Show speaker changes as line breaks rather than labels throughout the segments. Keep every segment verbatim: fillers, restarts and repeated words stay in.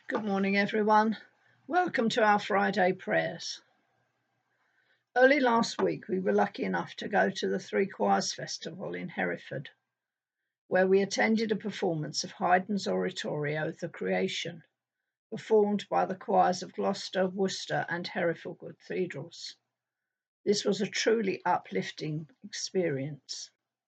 Good morning, everyone. Welcome to our Friday prayers. Early last week, we were lucky enough to go to the Three Choirs Festival in Hereford, where we attended a performance of Haydn's oratorio, The Creation, performed by the choirs of Gloucester, Worcester, and Hereford cathedrals. This was a truly uplifting experience.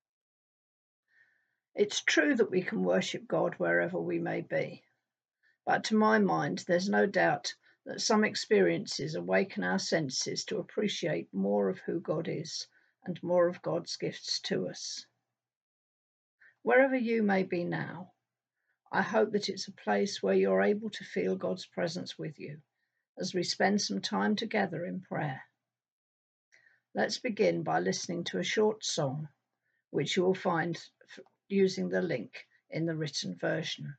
It's true that we can worship God wherever we may be. But to my mind, there's no doubt that some experiences awaken our senses to appreciate more of who God is and more of God's gifts to us. Wherever you may be now, I hope that it's a place where you're able to feel God's presence with you as we spend some time together in prayer. Let's begin by listening to a short song, which you will find using the link in the written version.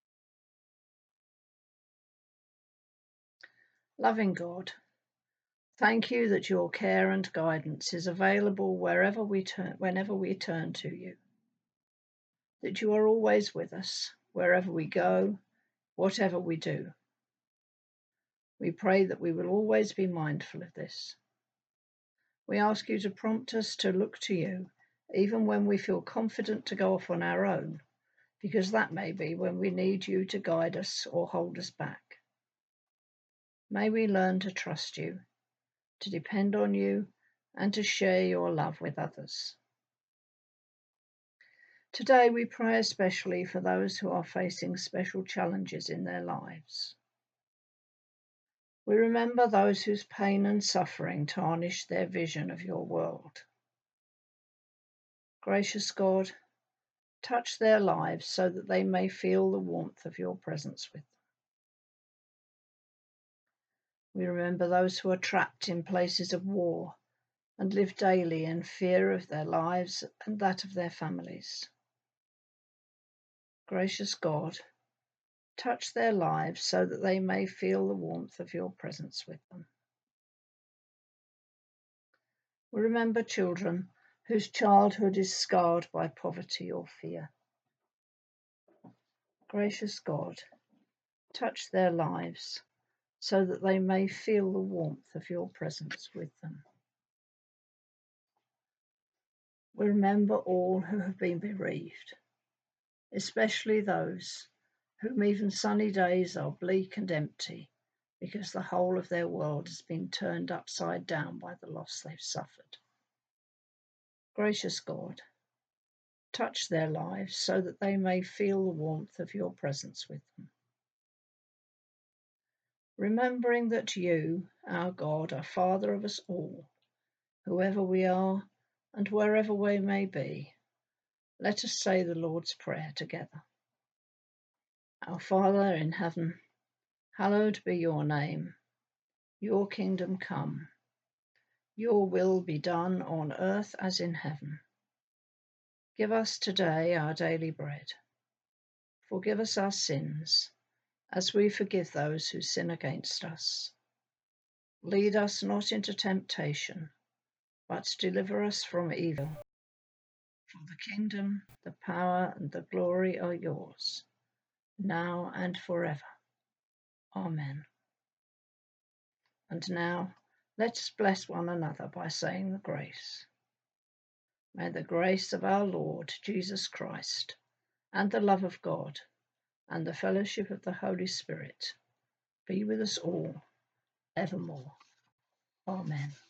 Loving God, thank you that your care and guidance is available wherever we turn, whenever we turn to you. That you are always with us, wherever we go, whatever we do. We pray that we will always be mindful of this. We ask you to prompt us to look to you, even when we feel confident to go off on our own, because that may be when we need you to guide us or hold us back. May we learn to trust you, to depend on you, and to share your love with others. Today we pray especially for those who are facing special challenges in their lives. We remember those whose pain and suffering tarnish their vision of your world. Gracious God, touch their lives so that they may feel the warmth of your presence with them. We remember those who are trapped in places of war and live daily in fear of their lives and that of their families. Gracious God, touch their lives so that they may feel the warmth of your presence with them. We remember children whose childhood is scarred by poverty or fear. Gracious God, touch their lives so that they may feel the warmth of your presence with them. We remember all who have been bereaved, especially those whom even sunny days are bleak and empty because the whole of their world has been turned upside down by the loss they've suffered. Gracious God, touch their lives so that they may feel the warmth of your presence with them. Remembering that you, our God, are Father of us all, whoever we are and wherever we may be, let us say the Lord's Prayer together. Our Father in heaven, hallowed be your name. Your kingdom come. Your will be done on earth as in heaven. Give us today our daily bread. Forgive us our sins, as we forgive those who sin against us. Lead us not into temptation, but deliver us from evil. For the kingdom, the power, and the glory are yours, now and forever. Amen. And now, let us bless one another by saying the grace. May the grace of our Lord Jesus Christ, and the love of God, and the fellowship of the Holy Spirit be with us all evermore. Amen.